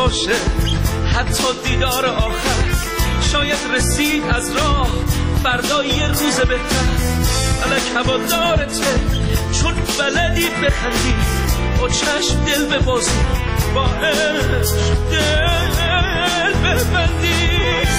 باشه حتی دیدار آخر، شاید رسید از راه فردا یه روز بهتر. فلک هوادارته چون بلدی بخندی، با چشم دل ببازی، با عشق دل ببندی.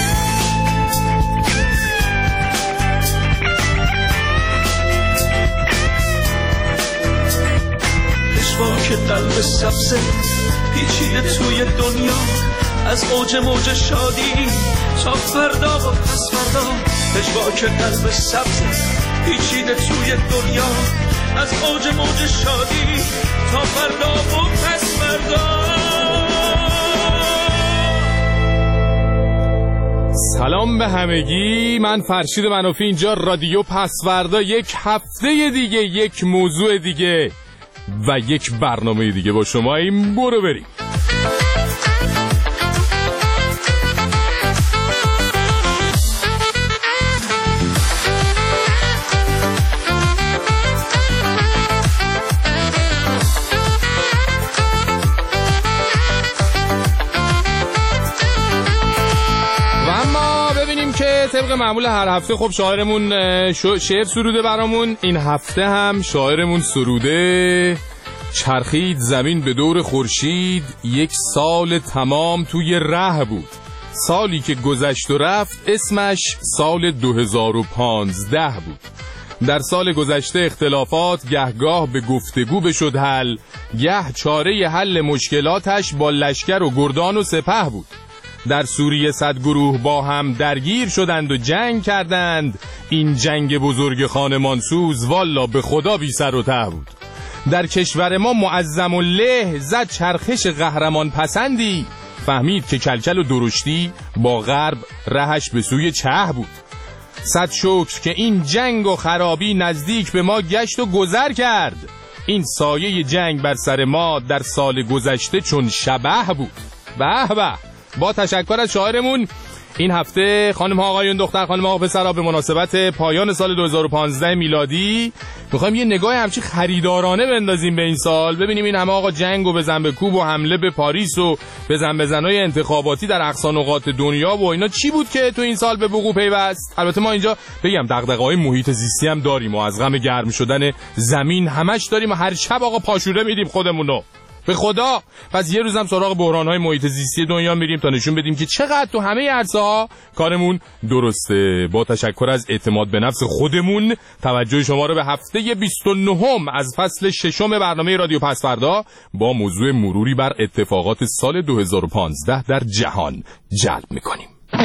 پشواک قلب سبزه پیچیده توی دنیا، از اوج موج شادی تا فردا و پس فردا. پشواک قلب سبزه پیچیده توی دنیا، از اوج موج شادی تا فردا و پس فردا. سلام به همگی، من فرشید منافی، اینجا رادیو پسوردا. یک هفته دیگه، یک موضوع دیگه و یک برنامه دیگه با شما. این برو بریم. طبق معمول هر هفته خب شاعرمون شعر سروده برامون. این هفته هم شاعرمون سروده چرخید زمین به دور خورشید، یک سال تمام توی ره بود. سالی که گذشت و رفت اسمش سال 2015 بود. در سال گذشته اختلافات گهگاه به گفتگو بشد حل، گه چاره حل مشکلاتش با لشکر و گردان و سپه بود. در سوریه 100 گروه با هم درگیر شدند و جنگ کردند، این جنگ بزرگ خانمانسوز والا به خدا بی سر و ته بود. در کشور ما معظم الله زد چرخش قهرمان پسندی، فهمید که کلکل و درشتی با غرب رهش به سوی چه بود. صد شکر که این جنگ و خرابی نزدیک به ما گشت و گذر کرد، این سایه جنگ بر سر ما در سال گذشته چون شبح بود. به به. با تشکر از شاعرمون این هفته خانم ها آقایون دختر خانم ها پسرها، به مناسبت پایان سال 2015 میلادی میخوایم یه نگاه همچی خریدارانه بندازیم به این سال، ببینیم این همه آقا جنگ و بزن به کوب و حمله به پاریس و بزنهای انتخاباتی در اقصا نقاط دنیا و اینا چی بود که تو این سال به وقوع پیوست. البته ما اینجا بگم دغدغه‌های محیط زیستی هم داریم و از غم گرم شدن زمین همش داریم و هر شب آقا پاشوره میدیم خودمونو به خدا. پس یه روزم سراغ بحران‌های محیط زیستی دنیا میریم تا نشون بدیم که چقدر تو همه عرصه‌ها کارمون درسته. با تشکر از اعتماد به نفس خودمون، توجه شما رو به هفته 29 از فصل 6 برنامه رادیو پسوردا با موضوع مروری بر اتفاقات سال 2015 در جهان جلب می‌کنیم.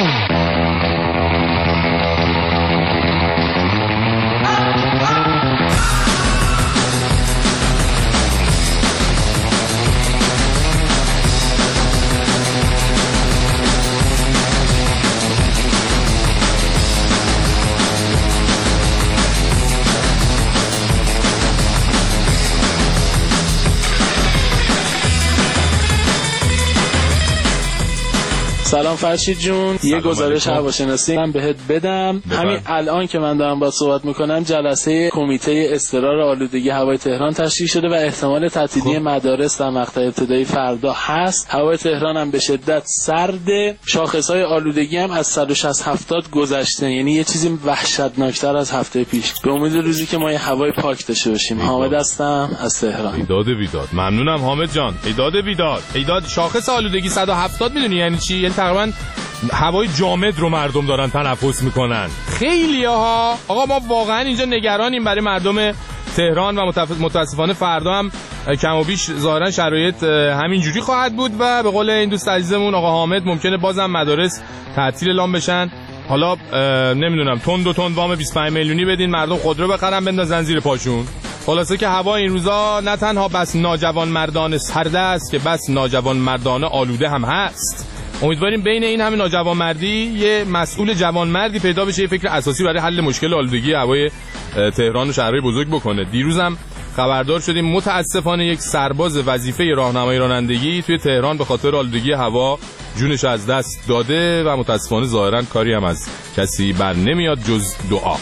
سلام فرشید جون، یه گزارش هواشناسی من بهت بدم. همین الان که من دارم با صحبت میکنم جلسه کمیته اضطرار آلودگی هوای تهران تشکیل شده و احتمال تعطیلی مدارس در مقطع ابتدایی فردا هست. هوای تهران هم به شدت سرده، شاخصهای آلودگی هم از 160-70 گذشته، یعنی یه چیزی وحشتناکتر از هفته پیش. به امید روزی که ما یه هوای پاک داشته باشیم. حامد هستم از تهران. ایداد بیداد. ممنونم حامد جان. ایداد بیداد. ایداد شاخص آلودگی 170 میدونی یعنی چی؟ یعنی تقریبا هوای جامد رو مردم دارن تنفس میکنن. خیلی ها آقا، ما واقعا اینجا نگرانیم برای مردم تهران و متاسفانه فردا هم کم و بیش ظاهرا شرایط همین جوری خواهد بود و به قول این دوست عزیزمون آقا حامد ممکنه بازم مدارس تعطیل اعلام بشن. حالا نمیدونم تند وام 25 میلیونی بدین مردم خودرو بخرن بندازن زیر پاشون. خلاصه که هوا این روزا نه تنها بس ناجوان مردان سرده است که بس ناجوان مردانه آلوده هم هست. امیدواریم بین این همه ناجوان مردی یه مسئول جوان مردی پیدا بشه، یه فکر اساسی برای حل مشکل آلودگی هوای تهران و شهرهای بزرگ بکنه. دیروزم خبردار شدیم متاسفانه یک سرباز وظیفه راهنمایی رانندگی توی تهران به خاطر آلودگی هوا جونش از دست داده و متاسفانه ظاهرا کاری هم از کسی بر نمیاد جز دعا.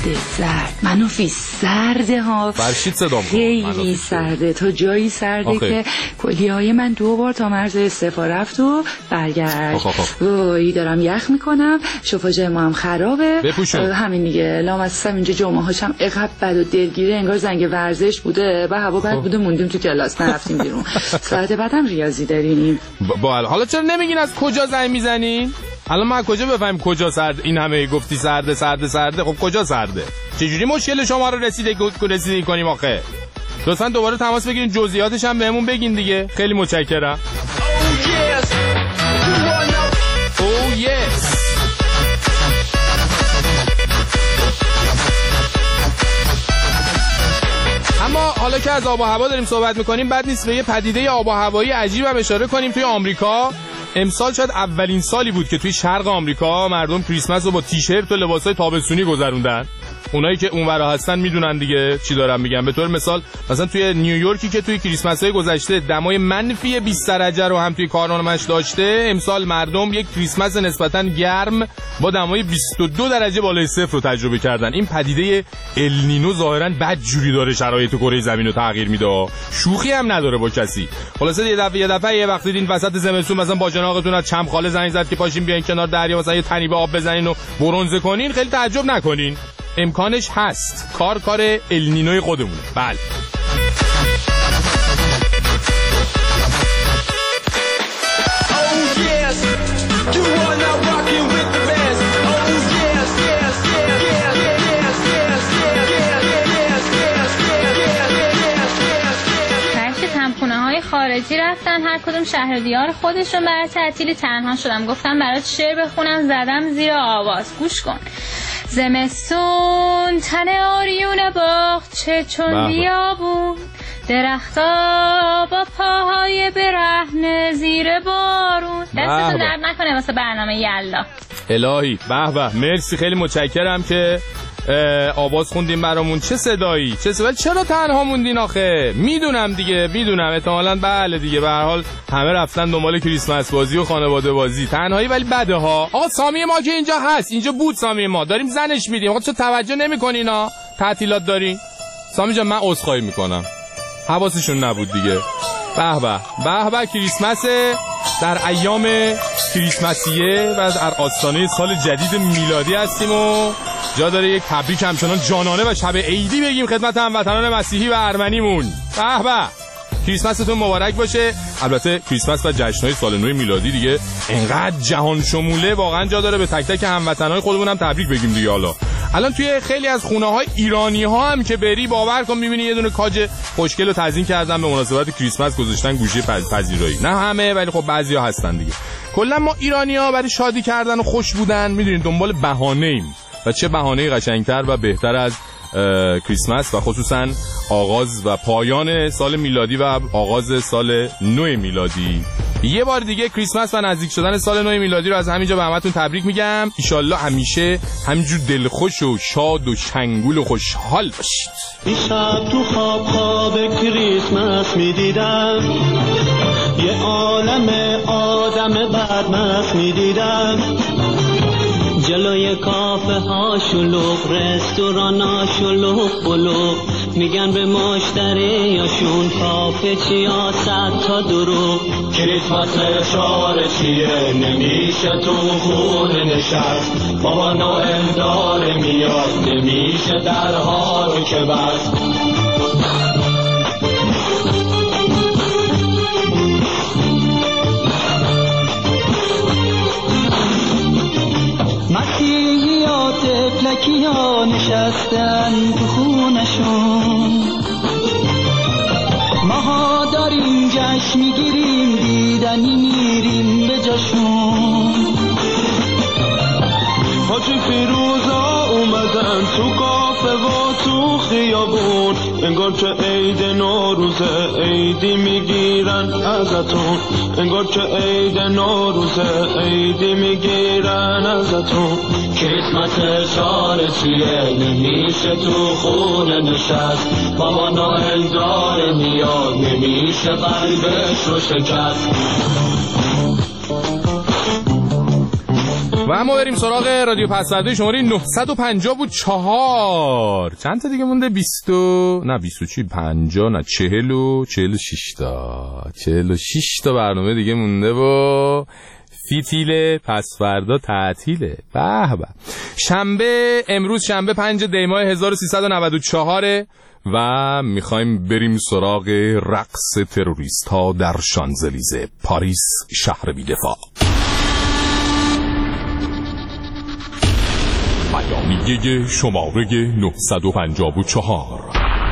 زرد منوفی سرده ها، فرشید صدام خیلی سرده تا جایی سرده که کلیه‌های من 2 بار تا مرز استعفا رفت و برگشت. وای دارم یخ میکنم، شوفاژ ما هم خرابه. همین دیگه لامصب اینجا جمعه هاشم عقب بد و دلگیره، انگار زنگ ورزش بوده و هوا بد بوده موندیم تو کلاس نرفتیم بیرون. ساعت بعدم ریاضی داریم. حالا چرا نمیگین از کجا زنگ میزنین؟ الان ما کجا بفهمیم کجا سرد؟ این همه گفتی سرده. خب کجا سرده؟ چجوری مشکل شما رو رسیدگی کنیم آخه؟ لطفاً دوباره تماس بگیرین، جزئیاتش هم بهمون بگین دیگه. خیلی متشکرم. Oh yes. اما حالا که از آب و هوا داریم صحبت میکنیم، بد نیست به یه پدیده آب و هوایی عجیب هم اشاره کنیم. توی آمریکا امسال شاید اولین سالی بود که توی شرق آمریکا مردم کریسمس رو با تیشرت و لباسای تابستونی گذروندن. اونایی که اونورا هستن میدونن دیگه چی دارم میگم. به طور مثال مثلا توی نیویورکی که توی کریسمس‌های گذشته دمای منفی 20 درجه رو هم توی کارنامه‌اش داشته، امسال مردم یک کریسمس نسبتاً گرم با دمای 22 درجه بالای صفر رو تجربه کردن. این پدیده النینو ظاهراً بدجوری داره شرایط کره زمین رو تغییر میده. شوخی هم نداره با کسی. خلاصه یه دفعه یه وقتی دیدین وسط زمستون مثلا با جناقتون از چم خاله زنگ زد که پاشین بیاین کنار دریا مثلا یه تنی به آب بزنین و برنزه کنین، خیلی تعجب نکنین. امکانش هست. کار النینوی خودمونه. بله. همخونه‌های خارجی رفتن، هر کدوم شهر دیار خودشون. برای تعطیلی تنها شدم، گفتم برات شعر بخونم، زدم زیر آواز. گوش کن. زمستون تن آریون باغچه چون بیابون، درختا با پاهای برهنه زیر بارون. دستتون درد نکنه واسه برنامه یلا. الهی به مرسی، خیلی متشکرم که آواز خوندیم برامون. چه صدایی، چرا تنها موندین آخه؟ میدونم احتمالاً بله دیگه، به هر حال همه رفتن دنبال کریسمس بازی و خانواده بازی. تنهایی ولی بده ها. آقا سامی ما که اینجا هست، اینجا بود سامی ما، داریم زنش میدیم. آقا چه توجه نمیکنین ها؟ تعطیلات دارین. سامی جان من عذرخواهی میکنم، حواسشون نبود دیگه. به کریسمس در ایام کریسمسیه و در آستانه سال جدید میلادی هستیم و جا داره یک تبریک همچنان جانانه و شب عیدی بگیم خدمت هموطنان مسیحی و ارمنیمون. به کریسمستون مبارک باشه. البته کریسمس و جشن‌های سال نو میلادی دیگه انقدر جهان شموله، واقعا جا داره به تک تک هموطنان خودمون هم تبریک بگیم دیگه. حالا الان توی خیلی از خونه‌های ایرانی‌ها هم که بری باور کن می‌بینی یه دونه کاج خوشگل رو تزیین کردن به مناسبت کریسمس، گذاشتن گوشه پذیرایی. نه همه ولی خب بعضیا هستن دیگه. کلا ما ایرانی‌ها برای شادی کردن و خوش بودن می‌دونین دنبال بهانه‌ایم و چه بهانه‌ای قشنگتر و بهتر از کریسمس و خصوصا آغاز و پایان سال میلادی و آغاز سال نو میلادی. یه بار دیگه کریسمس و نزدیک شدن سال نو میلادی رو از همینجا به همتون تبریک میگم. ایشالله همیشه همینجور دلخوش و شاد و شنگول و خوشحال باشید. دیشب تو خواب کریسمس میدیدم یه عالم آدم بدمست میدیدم، جلوی کافه ها شلوغ، رستوران ها شلوغ بلوغ، میگن به مشتریاشون کافه چیا صد تا دروغ. کریسمس اشاره چیه نمیشه تو خونه نشست، بابا نوئل داره میاد نمیشه درها رو که بست. مسیحی تفلکی ها نشستن تو خونشون، ماها داریم جشن میگیریم دیدنی میریم به جاشون. حاجی فیروزا اومدن تو کافه و تو خیابون، انگار که عید نوروزه عیدی میگیرن ازتون، انگار که عید نوروزه عیدی میگیرن ازتون. کریسمس اشاره چیه نمیشه تو خونه نشست، بابا نوئل داره میاد نمیشه قلبش رو شکست. و و ما بریم سراغ رادیو پسورده شماره 950 بود 4. چند تا دیگه مونده؟ 20 نه 20 چی 50 نه 40 و 46 تا 46 تا برنامه دیگه مونده و فیتیله پس فردا تعطیله. به به. شنبه امروز شنبه 5 دی ماه 1394 و میخوایم بریم سراغ رقص تروریست ها در شانزلیزه پاریس شهر بی‌دفاع. بیانیه شماره 954.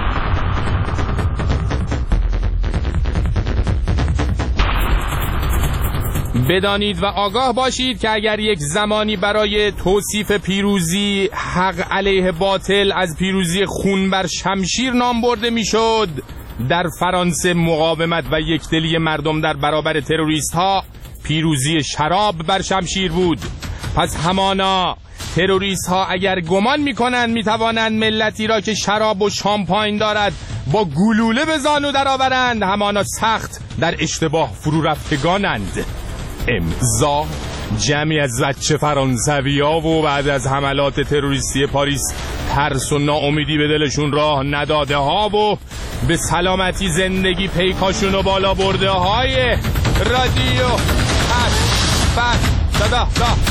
بدانید و آگاه باشید که اگر یک زمانی برای توصیف پیروزی حق علیه باطل از پیروزی خون بر شمشیر نام برده میشد، در فرانسه مقاومت و یکدلی مردم در برابر تروریست ها پیروزی شراب بر شمشیر بود. پس همانا تروریست ها اگر گمان میکنند میتوانند ملتی را که شراب و شامپاین دارد با گلوله به زانو درآورند، همانا سخت در اشتباه فرو رفتگانند. امضا جمعی از بچه فرانسوی‌ها و بعد از حملات تروریستی پاریس ترس و ناامیدی به دلشون راه نداده ها و به سلامتی زندگی پیکاشون و بالا برده های رادیو دا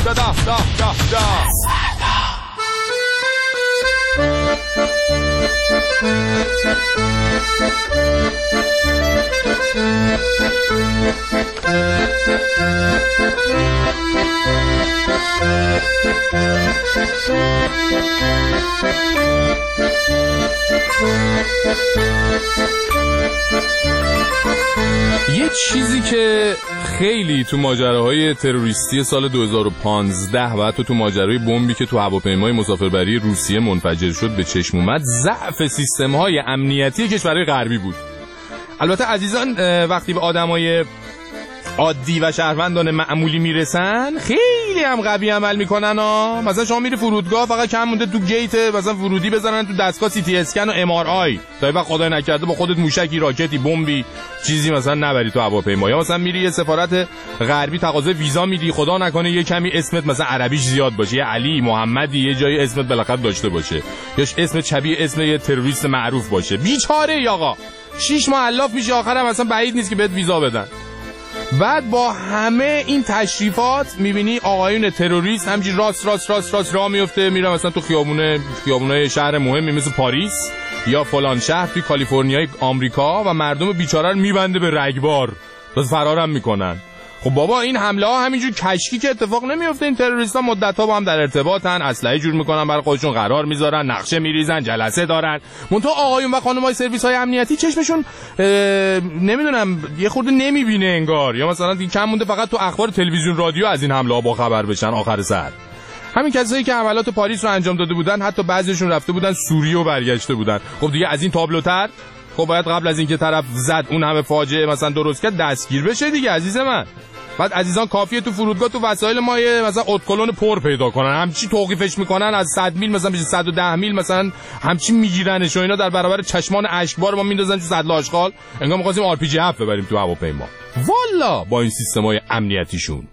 یه چیزی که خیلی تو ماجراهای تروریستی سال 2015 و حتی تو ماجرای بمبی که تو هواپیمای مسافربری روسیه منفجر شد به چشم اومد، ضعف سیستم‌های امنیتی کشورهای غربی بود. البته عزیزان وقتی به آدمای عادی و شهروندان معمولی میرسن خیلی هم قوی عمل میکنن ها. مثلا شما میری فرودگاه فقط کم مونده تو گیت مثلا ورودی بزنن تو دستگاه سی تی اسکن و ام آر آی تا وقت خدای نکرده با خودت موشکی راکتی بمبی چیزی مثلا نبری تو هواپیما. یا مثلا میری یه سفارت غربی تقاضای ویزا میدی، خدا نکنه یه کمی اسمت مثلا عربیش زیاد باشه، یه علی محمدی یه جای اسمت بالاخره داشته باشه یا اسمت شبیه اسم یه تروریست معروف باشه. بیچاره آقا 6 ماه الاف میشه آخرام مثلا بعید نیست که بهت ویزا بدن. بعد با همه این تشریفات میبینی آقایون تروریست همینجوری راست راه میفته میره مثلا تو خیابونای شهر مهمی مثل پاریس یا فلان شهر توی کالیفرنیای آمریکا و مردم بیچاره رو میبنده به رگبار، باز فرارم میکنن. خب بابا این حمله ها همینجور کشکی که اتفاق نمیفته. این تروریستا مدت ها با هم در ارتباطن، اسلحه جور میکنن برای خودشون، قرار میذارن، نقشه میریزن، جلسه دارن. منتها آقایون و خانمای سرویس های امنیتی چشمشون نمیدونم یه خورده نمیبینه انگار، یا مثلا کم مونده فقط تو اخبار تلویزیون رادیو از این حمله ها با خبر بشن آخر سر. همین کسایی که حملات پاریس رو انجام داده بودن حتی بعضیشون رفته بودن سوریه و برگشته بودن. خب دیگه از این تابلوتر خب باید قبل از اینکه طرف زد اون همه فاجعه مثلا درست کرد دستگیر بشه دیگه عزیز من. بعد عزیزان کافیه تو فرودگاه تو وسایل ما مثلا اتکلون پر پیدا کنن، همچی توقیفش میکنن از 100 میل مثلا بشه 110 میل مثلا همچی میگیرنش و اینا در برابر چشمان اشکبار ما میندازن تو سطل آشغال انگار می‌خواستیم آر پی جی 7 ببریم تو هواپیما. والا با این سیستم‌های امنیتیشون.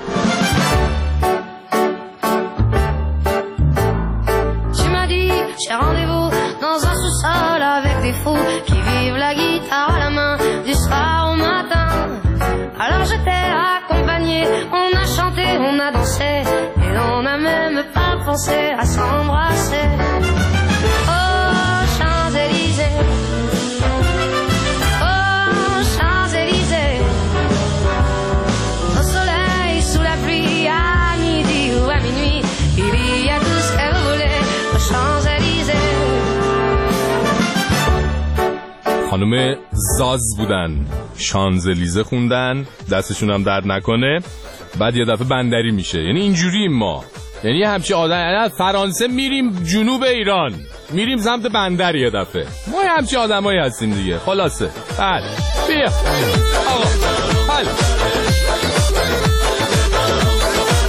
J'ai rendez-vous dans un sous-sol avec des fous qui vivent la guitare à la main du soir au matin. Alors j'étais accompagné, on a chanté, on a dansé et on n'a même pas pensé à s'embrasser. Oh Champs-Élysées, oh Champs-Élysées, au soleil, sous la pluie, à midi ou à minuit, il y a tout ce que vous voulez aux Champs-Élysées. خانم زاز بودن، شانزلیزه خوندن، دستشون هم درد نکنه. بعد یه دفعه بندری میشه. یعنی اینجوریم ما، یعنی همچی آدم، یعنی از فرانسه میریم جنوب ایران میریم سمت بندر، یه دفعه ما همچی آدمایی هستیم دیگه. خلاصه بله بیا آقا بله.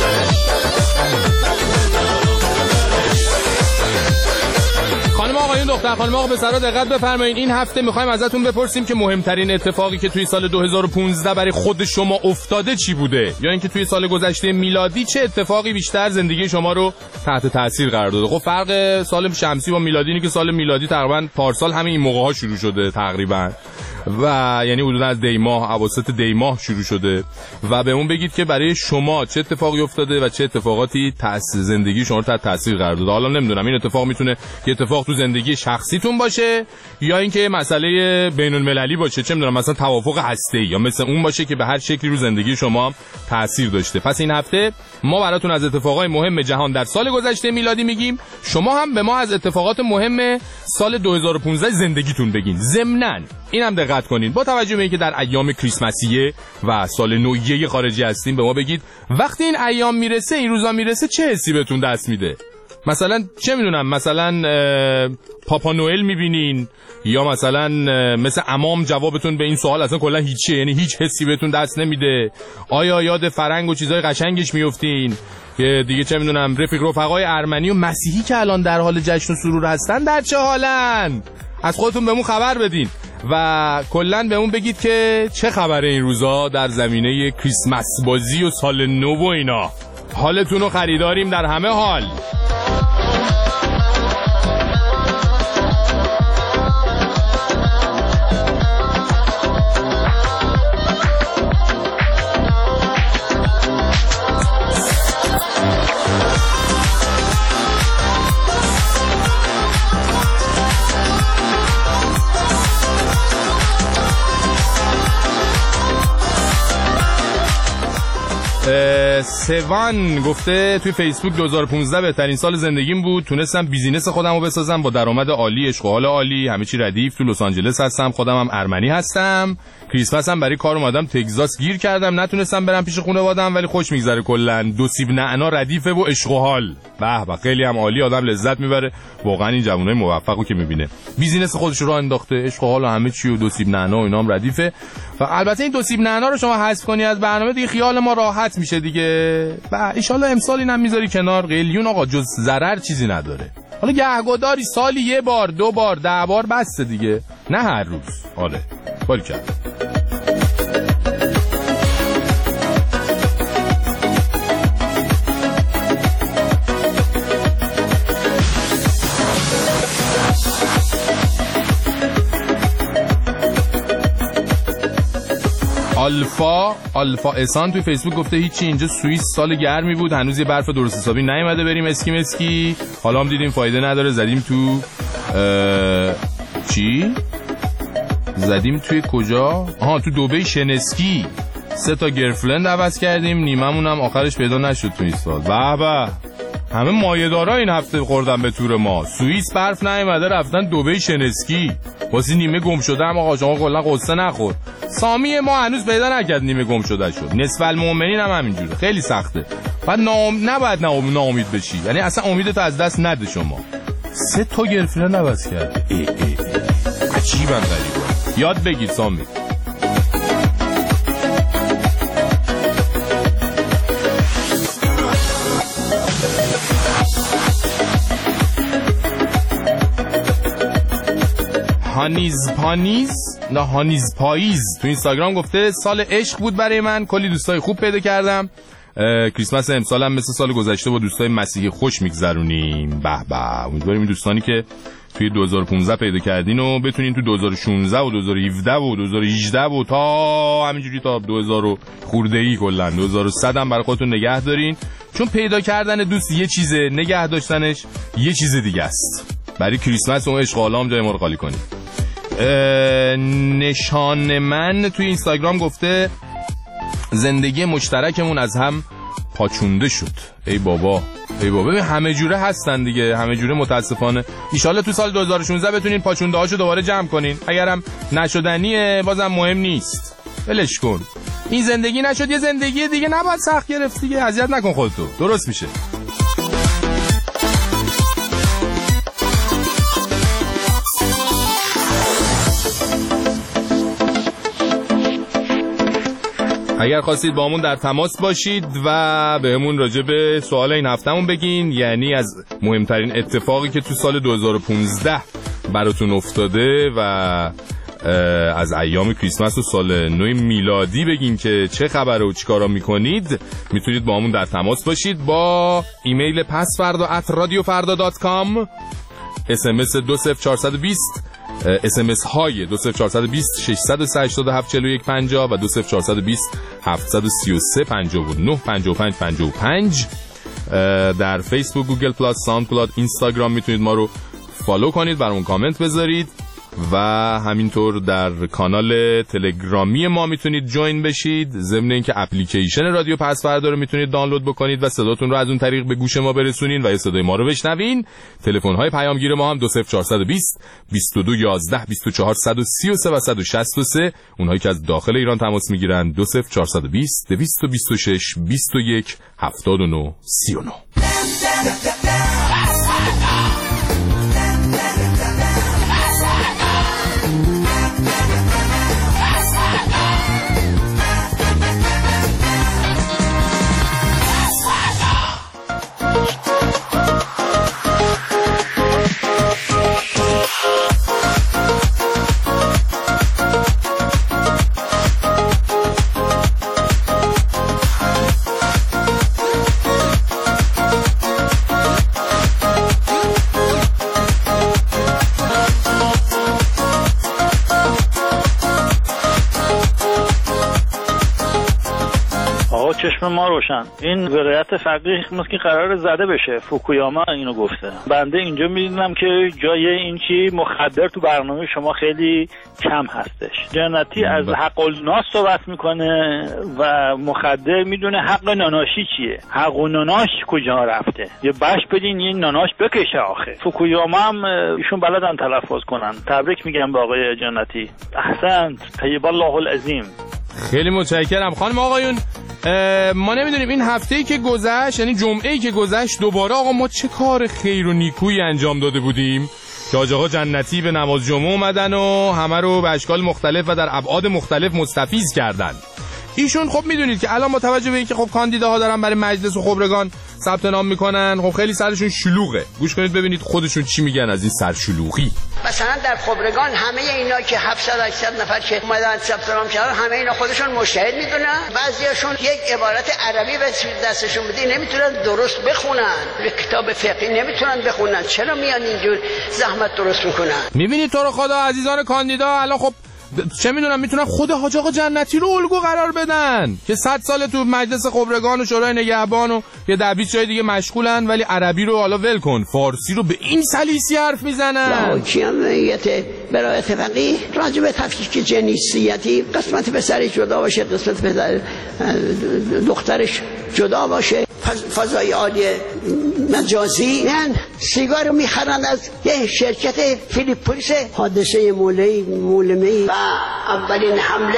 خانم آقایون دختر خانم آقا پسرا دقت بفرمایید. این هفته میخوایم ازتون بپرسیم که مهمترین اتفاقی که توی سال 2015 برای خود شما افتاده چی بوده، یا اینکه توی سال گذشته میلادی چه اتفاقی بیشتر زندگی شما رو تحت تاثیر قرار داده. خب فرق سال شمسی با میلادی اینه که سال میلادی تقریبا پارسال همین این موقع‌ها شروع شده تقریبا، و یعنی حدود از دی ماه، اواسط دی ماه شروع شده، و به اون بگید که برای شما چه اتفاقی افتاده و چه اتفاقاتی زندگی شما رو تحت تاثیر قرار داده. حالا نمیدونم این اتفاق میتونه یه اتفاق تو زندگی شخصیتون باشه، یا اینکه مسئله بین المللی باشه، چه میدونم مثلا توافق هسته‌ای، یا مثل اون باشه که به هر شکلی رو زندگی شما تاثیر داشته. پس این هفته ما براتون از اتفاقای مهم جهان در سال گذشته میلادی میگیم، شما هم به ما از اتفاقات مهم سال 2015 زندگیتون بگین. ضمناً اینم دقت کنین با توجه به اینکه در ایام کریسمسیه و سال نوئیه خارجی هستیم، به ما بگید وقتی این ایام میرسه، این روزا میرسه، چه حسی بهتون دست میده. مثلا چه میدونم، مثلا پاپا نوئل میبینین، یا مثلا مثل عمام جوابتون به این سوال اصلا کلا هیچیه، یعنی هیچ حسی بهتون دست نمیده. آیا یاد فرنگ و چیزای قشنگش میافتین؟ که دیگه چه میدونم رفقای ارمنی و مسیحی که الان در حال جشن و سرور هستن در چه حالن؟ از خودتون بهمون خبر بدین و کلن بهمون بگید که چه خبره این روزا در زمینه کریسمس بازی و سال نو و اینا. حالتون رو خریداریم در همه حال. سوان گفته توی فیسبوک 2015 بهترین سال زندگیم بود، تونستم بیزینس خودم رو بسازم با درآمد عالی، عشق و حال عالی، همه چی ردیف. تو لس آنجلس هستم، خودم هم ارمنی هستم. کریسمس هم برای کار اومدم تگزاس گیر کردم، نتونستم برم پیش خانواده‌ام ولی خوش میگذره. کلا 2 سیب نعنا ردیفه و عشق و حال. به به خیلی هم عالی، آدم لذت میبره واقعا این جوونای موفقو که میبینه بیزینس خودش رو انداخته، عشق و حال و همه چی و 2 سیب نعنا و اینام ردیفه. و البته این 2 سیب نعنا رو شما حذف کنی از برنامه دیگه خیال ما راحت میشه دیگه. و ان شاء الله امسال اینم میذاری کنار. قلیون آقا جز ضرر چیزی نداره. حالا گهگداری سالی 1 بار 2 بار 10 بار بسته دیگه، نه هر روز. آره باری کرد. آلفا احسان توی فیسبوک گفته هیچی، اینجا سوئیس سال گرمی بود، هنوز یه برف درست حسابی نیومده بریم اسکی. حالا هم دیدیم فایده نداره، زدیم تو چی؟ زدیم توی کجا؟ تو دبی شنسکی 3 تا گرفلند عوض کردیم، نیممون هم آخرش پیدا نشد تو این سال. به همه مایه‌دارا این هفته خوردن به تور ما. سوئیس برف نیومده رفتن دبی شنسکی، واسه نیمه گم شده. هم آقا شما کلا قصه نخور، سامی ما هنوز پیدا نکرد نیمه گم شده شد. نصف المؤمنین هم همینجوره، خیلی سخته. بعد نباید ناامید بشی، یعنی اصلا امیدتو از دست نده. شما 3 تا گرفلند عوض کرد. عجیبا غریبه. یاد بگیر سامی. هانیز پاییز تو اینستاگرام گفته سال عشق بود برای من، کلی دوستای خوب پیدا کردم. کریسمس امسال هم مثل سال گذشته با دوستای مسیحی خوش میگذرونیم. به به، امیدواریم این دوستانی که توی 2015 پیدا کردین و بتونین تو 2016 و 2017 و 2018 و تا همینجوری تا 2000 خورده‌ای کلا 2100 هم برای خودتون نگه دارین، چون پیدا کردن دوست یه چیزه، نگه داشتنش یه چیز دیگه است. برای کریسمس اون عشق حالا هم جای ما رو خالی کنید. نشان من توی اینستاگرام گفته زندگی مشترکمون از هم پاچونده شد. ای بابا همه جوره هستن دیگه، همه جوره متاسفانه. ایشالله تو سال 2016 بتونین پاچونده هاشو دوباره جمع کنین. اگرم نشدنیه بازم مهم نیست، ولش کن. این زندگی نشد، یه زندگی دیگه نباید سخت گرفت دیگه. اذیت نکن خودتو، درست میشه. اگر خواستید با همون در تماس باشید و بهمون راجع به سوال این هفتهمون بگین، یعنی از مهمترین اتفاقی که تو سال 2015 براتون افتاده و از ایام کریسمس و سال نو میلادی بگین که چه خبره و چیکارا میکنید. میتونید با همون در تماس باشید با ایمیل pasfarda@radiofarda.com، SMS 20420 SMS های 20420 687 4150 و 20420 733 59 55 55. در فیسبوک، گوگل پلاس، ساوند کلاود، اینستاگرام میتونید ما رو فالو کنید، برامون کامنت بذارید و همینطور در کانال تلگرامی ما میتونید جوین بشید. ضمن اینکه اپلیکیشن رادیو پس‌فردا رو میتونید دانلود بکنید و صداتون رو از اون طریق به گوش ما برسونین و صدای ما رو بشنوین. تلفن های پیامگیر ما هم 20420 22 11 24 133 و 163. اونهایی که از داخل ایران تماس میگیرن 20420 226 21 79 39. چشم ما روشن. این ولایت فقیه که قرار زده بشه. فوکویاما اینو گفته. بنده اینجا میدونم که جای این چی مخدر تو برنامه شما خیلی کم هستش. جنتی از حق الناس صحبت میکنه و مخدر میدونه حق ناناشی چیه. حق ناناش کجا رفته؟ یه بش بدین یه ناناش بکشه آخه. فوکویاما هم ایشون بلدن تلفظ کنن. تبریک میگم به آقای جنتی. احسنت. طیب الله العظیم. خیلی متشکرم. خانم آقایون، ما نمیدونیم این هفته‌ای که گذشت، یعنی جمعه‌ای که گذشت، دوباره آقا ما چه کار خیر و نیکویی انجام داده بودیم که حاج آقا جنتی به نماز جمعه اومدن و همه رو به اشکال مختلف و در ابعاد مختلف مستفیض کردن. ایشون خب میدونید که الان با توجه به اینکه خب کاندیداها دارن برای مجلس و خبرگان ثبت نام میکنن، خب خیلی سرشون شلوغه. گوش کنید ببینید خودشون چی میگن از این سرشلوغی. مثلا در خبرگان همه اینا که 700-800 نفر که اومدن ثبت نام کردن، همه اینا خودشون مجتهد میدونن. بعضیاشون یک عبارت عربی به دستشون بدی نمیتونن درست بخونن، کتاب فقهی نمیتونن بخونن. چرا میان اینجور زحمت درست میکنن؟ میبینید تو رو خدا عزیزان کاندیدا الان خب چه میدونم میتونن خود حاج آقا جنتی رو الگو قرار بدن که 100 سال تو مجلس خبرگان و شورای نگهبان و یه 10-20 جای دیگه مشغولن، ولی عربی رو حالا ول کن، فارسی رو به این سلیسی حرف میزنن. جمعیت برای فقیه راجع به تفکیک جنسیتی قسمت پسر جدا باشه، قسمت پسر دخترش جدا باشه، فضای عالی مجازی. نه سیگار رو میخرن از یه شرکت فیلیپولیس. حادثه مولمی و اولین حمله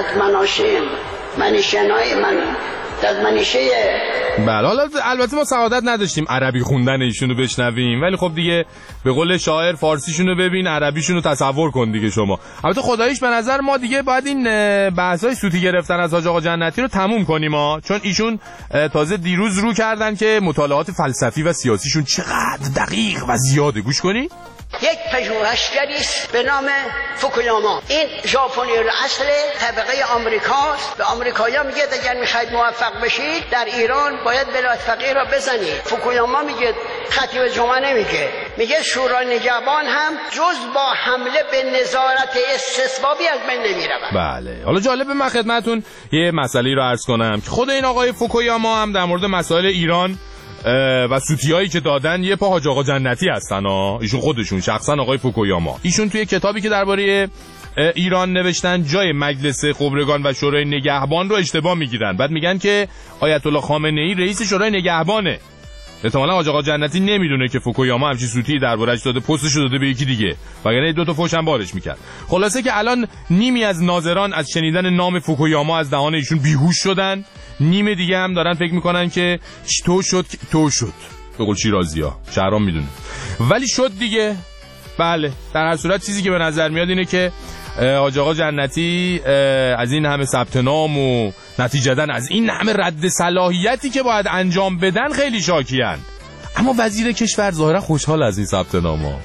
ددمنیشه بله. حالا البته ما سعادت نداشتیم عربی خوندن ایشونو بشنویم، ولی خب دیگه به قول شاعر فارسیشونو ببین عربیشونو تصور کن دیگه شما. البته خداییش به نظر ما دیگه باید این بحثای سوتی گرفتن از حاج آقا جنتی رو تموم کنیم ها، چون ایشون تازه دیروز رو کردن که مطالعات فلسفی و سیاسیشون چقدر دقیق و زیاده. گوش کنی. یک پژوهشگری است به نام فوکویاما. این ژاپنی الاصل طبقه آمریکاست. به آمریکایی‌ها میگه اگر میخواید موفق بشید در ایران باید ولایت فقیه را بزنید. فوکویاما میگه خطیب جمعه نمیگه، میگه شورای نگهبان هم جز با حمله به نظارت استثبابی از بین نمیرود. بله. حالا جالبه من خدمتتون یه مسئله رو عرض کنم که خود این آقای فوکویاما هم در مورد مسائل ایران و سوتیایی که دادن یه پا حاج آقا جنتی هستن ها. ایشون خودشون شخصا آقای فوکویاما، ایشون توی کتابی که درباره ایران نوشتن جای مجلس خبرگان و شورای نگهبان رو اشتباه میگیرن. بعد میگن که آیت الله خامنه ای رئیس شورای نگهبانه. احتمالاً حاج آقا جنتی نمیدونه که فوکویاما همچین سوتی دربارش داده، پستش رو داده به یکی دیگه، وگرنه 2 تا فوش هم بارش میکرد. خلاصه که الان نیمی از ناظران از شنیدن نام فوکویاما از دهان ایشون بیهوش شدن، نیم دیگه هم دارن فکر میکنن که تو شد به قول شیرازی‌ها، شهرام میدونه ولی شد دیگه. بله در هر صورت چیزی که به نظر میاد اینه که حاج آقا جنتی از این همه ثبت نام و نتیجتاً از این همه رد صلاحیتی که باید انجام بدن خیلی شاکیان، اما وزیر کشور ظاهرا خوشحال از این ثبت نام‌ها.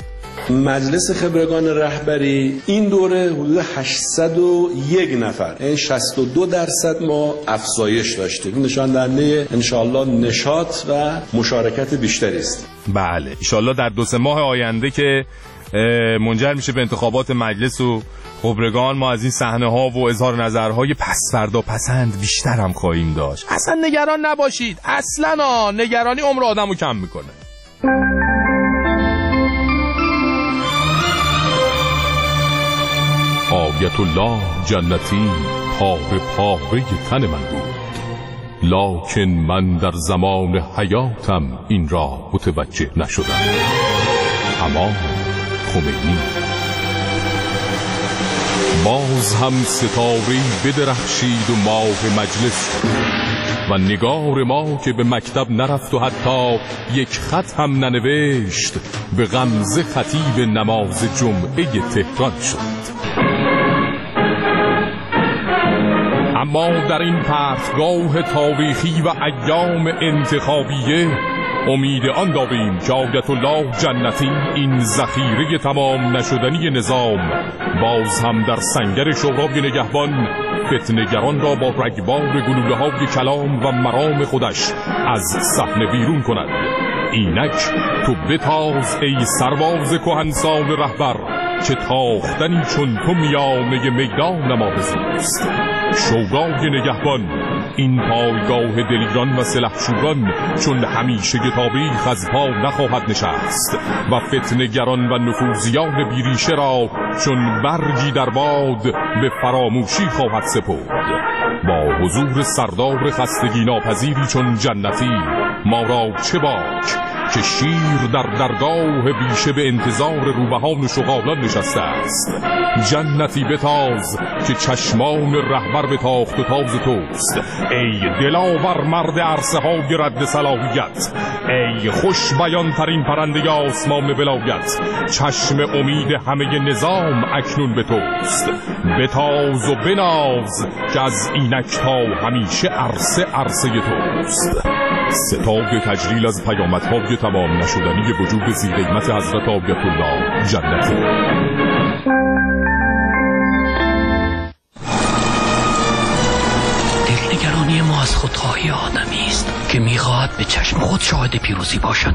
مجلس خبرگان رهبری این دوره حدود 801 نفر، یعنی 62% ما افزایش داشتیم. نشان دهنده انشاءالله نشاط و مشارکت بیشتری است. بله انشاءالله در 2-3 ماه آینده که منجر میشه به انتخابات مجلس و خبرگان، ما از این صحنه ها و اظهار نظرهای پس فردا پسند بیشتر هم خواهیم داشت. اصلا نگران نباشید، اصلا نگرانی عمر آدمو کم میکنه. آیت الله جنتی پاره پاره تن من بود، لکن من در زمان حیاتم این را متوجه نشدم. اما خمینی باز هم ستاره بدرخشید و ماه مجلس و نگار ما که به مکتب نرفت و حتی یک خط هم ننوشت به غمزه خطیب نماز جمعه تهران شد. اما در این پرتگاه تاریخی و ایام انتخابیه امید آن داریم که آیت الله جنتی این ذخیره تمام نشدنی نظام باز هم در سنگر شورای نگهبان فتنه‌گران را با رگبار گلوله‌های کلام و مرام خودش از صحنه بیرون کند. اینک تو بتاز ای سرباز کهنسال رهبر که تاختنی چون تو میانه میدان ما بزیست. شورای نگهبان این پایگاه دلیران و سلحشوران چون همیشه تاریخ از پا نخواهد نشست و فتنه‌گران و نفوذیان بیریشه را چون برگی در باد به فراموشی خواهد سپرد. با حضور سردار خستگی ناپذیری چون جنتی ما را چه باک که شیر در درگاه بیشه به انتظار روبهان و شغالان نشسته است. جنتی بتاز که چشمان رهبر به تاخت و تاز توست. ای دلاور مرد عرصه های رد صلاحیت، ای خوش بیان ترین پرنده آسمان ولایت، چشم امید همه نظام اکنون به توست. بتاز و بناز که از اینک تا همیشه عرصه توست. ستاد تجلیل از پیامدهای تمام نشدنی وجود زیرقیمت حضرت آیت الله جنتی. دلنگرانی ما از خودخواهی آدمی است که میخواهد به چشم خود شاهد پیروزی باشد.